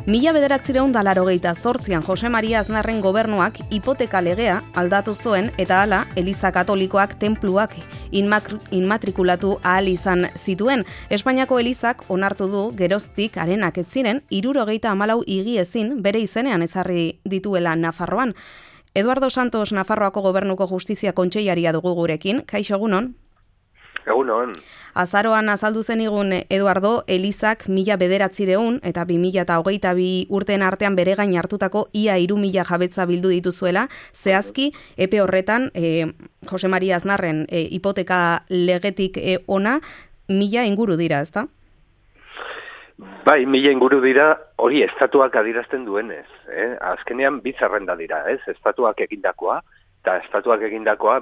1988an Jose Maria Aznarren gobernuak hipoteka legea aldatu zuen eta hala Eliza Katolikoak tenpluak inmatrikulatu ahal izan zituen. Espainiako Elizak onartu du geroztik harenak ez ziren 74 higiezin bere izenean ezarri dituela Nafarroan. Eduardo Santos Nafarroako Gobernuko Justizia Kontseilaria dugu gurekin. Kaixo, egunon? Egunon. Azaroan azaldu zenigun, Eduardo, Elizak 1900 eta 2022 urteen artean bere gain hartutako ia 3000 jabetza bildu dituzuela. Zehazki, epe horretan, Jose Maria Aznarren hipoteka legetik ona, 1000 inguru dira, ezta? Bai, 1000 inguru dira, hori estatuak adirazten duenez. Azkenean bi zerrenda dira, ez? Estatuak egindakoa, eta estatuak egindakoa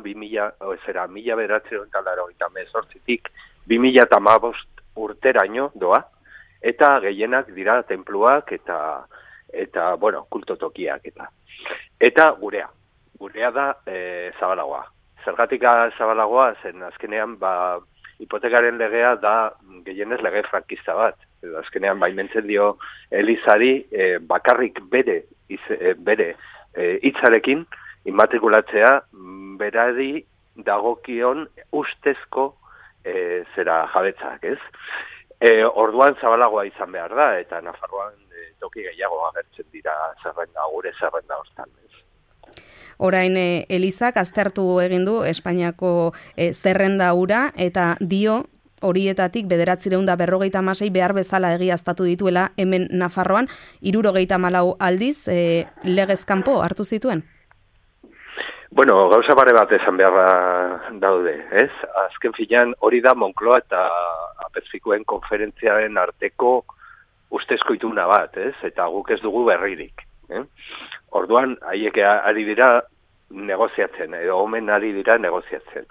1988tik 2015 urteraino doa, eta gehienak dira tenpluak eta bueno, kultotokiak eta gurea da zabalagoa. Zergatik zabalagoa zen azkenean hipotekaren legea da gehienez lege frankista bat. Azkenean baimentzen dio Elizari bakarrik bere hitzarekin inmatrikulatzea berari dagokion ustezko jabetzak, ez? Orduan zabalagoa izan behar da, eta Nafarroan toki gehiago agertzen dira gure zerrenda hortan, ez? Orain Elizak aztertu egin du Espainiako zerrenda hura, eta dio horietatik 1956 behar bezala egiaztatu dituela hemen Nafarroan, 74 aldiz legez kanpo hartu zituen? Bueno, gauza bare bat esan beharra daude, ez? Azken finean hori da Moncloa eta Apezpikuen konferentziaren arteko ustezko ituna bat, ez? Eta guk ez dugu berririk. Orduan, haiek ari dira negoziatzen, edo omen ari dira negoziatzen.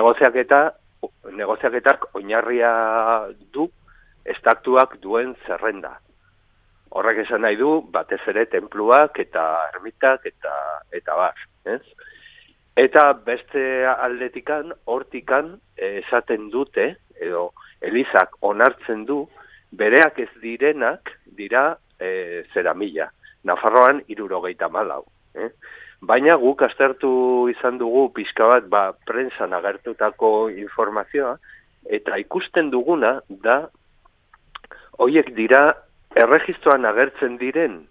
Negoziaketak oinarria du estatuak duen zerrenda. Horrek esan nahi du, batez ere tenpluak eta ermitak eta bar, ez? Eta beste aldetikan, hortikan, esaten dute, edo Elizak onartzen du, bereak ez direnak dira 1000. Nafarroan 74. Baina guk aztertu izan dugu pixka bat prentsan agertutako informazioa, eta ikusten duguna da, horiek dira erregistroan agertzen diren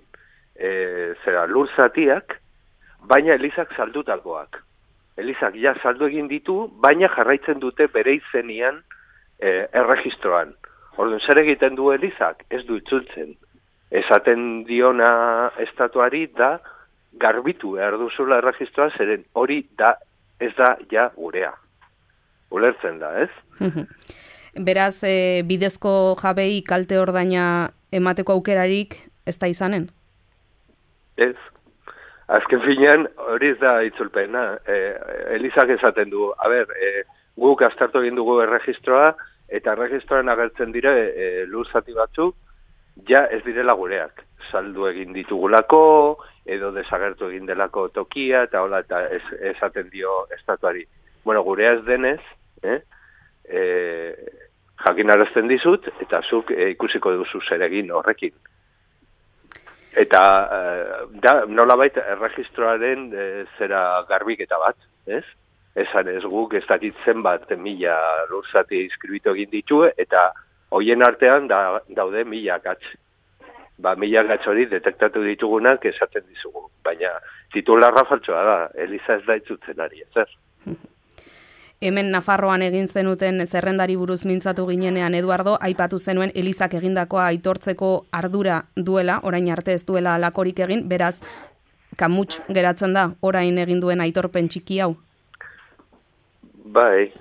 lur zatiak, baina Elizak saldutakoak. Elizak ja saldu egin ditu, baina jarraitzen dute bere izenian erregistroan. Orduan, zer egiten du Elizak? Ez du itzultzen. Esaten diona estatuari da garbitu behar duzula erregistroa, zeren hori ez da ja gurea. Ulertzen da, ez? Beraz, bidezko jabei kalte ordaina emateko aukerarik ez da izanen? Ez. Azken finean, hori ez da itzulpena. Elizak esaten du, guk aztertu egin dugu erregistroa, eta erregistroan agertzen dire lur zati batzuk, ja ez direla gureak. Saldu egin ditugulako, edo desagertu egin delako tokia, eta hola, eta esaten dio estatuari. Bueno, gurea ez denez, jakinarazten dizut, eta zuk ikusiko duzu zer egin horrekin. Eta nolabait erregistroaren zera garbiketa bat, ez? Esan ez guk ez dakitzen bat 1000 lurzati inskribitu egin ditu, eta hoien artean daude 1000 gatz. 1000 gatz hori detektatu ditugunak esaten dizugu. Baina titularra faltsoa da, Eliza ez da itzutzen ari, ezer? Hemen Nafarroan egin zenuten zerrendari buruz mintzatu ginenean, Eduardo, aipatu zenuen Elizak egindakoa aitortzeko ardura duela, orain arte ez duela alakorik egin, beraz, kamuts geratzen da, orain egin duen aitorpen txiki hau? Bai.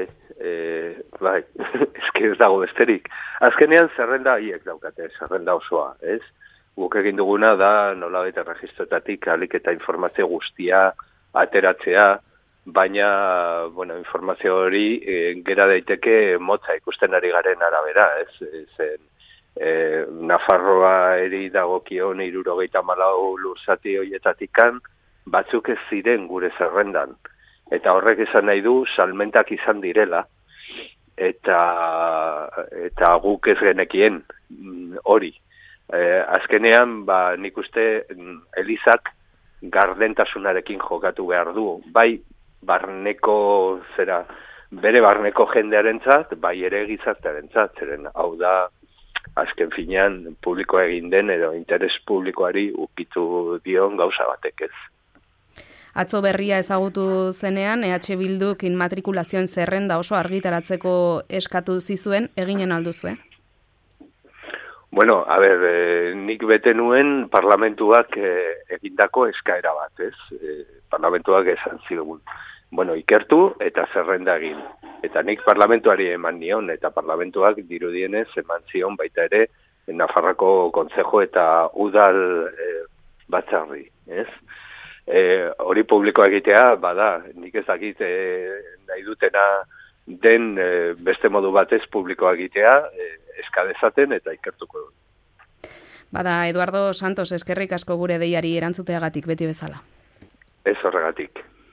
Eske ez dago besterik. Azkenean zerrenda haiek daukate, zerrenda osoa, ez? Guk egin duguna da nolabait erregistroetatik alik eta informazio guztia ateratzea, baina, bueno, informazio hori gera daiteke motza ikusten ari garen arabera, ez? Nafarroa eri dagokion 74 lurzati horietatikan batzuk ez ziren gure zerrendan. Eta horrek esan nahi du salmentak izan direla, eta guk ez genekien hori. Azkenean, nik uste Elizak gardentasunarekin jokatu behar du, bai bere barneko jendearentzat, bai ere gizartearentzat, zeren hau da azken finean publikoa egin den edo interes publikoari ukitu dion gauza batek ez. Atzo berria ezagutu zenean, EH Bilduk inmatrikulazioen zerrenda oso argitaratzeko eskatu zizuen, eginen alduzue? Bueno, nik bete nuen parlamentuak egindako eskaera bat, ez? Parlamentuak esan zigun. Bueno, ikertu eta zerrenda egin. Eta nik parlamentuari eman nion, eta parlamentuak dirudienez eman zion baita ere Nafarrako kontzejo eta udal batzarri, ez? Hori publikoa egitea, bada, nik ez dakit nahi dutena den beste modu batez publikoa egitea, eskadezaten eta ikertuko du. Bada, Eduardo Santos, eskerrik asko gure deiari erantzuteagatik beti bezala. Ez horregatik.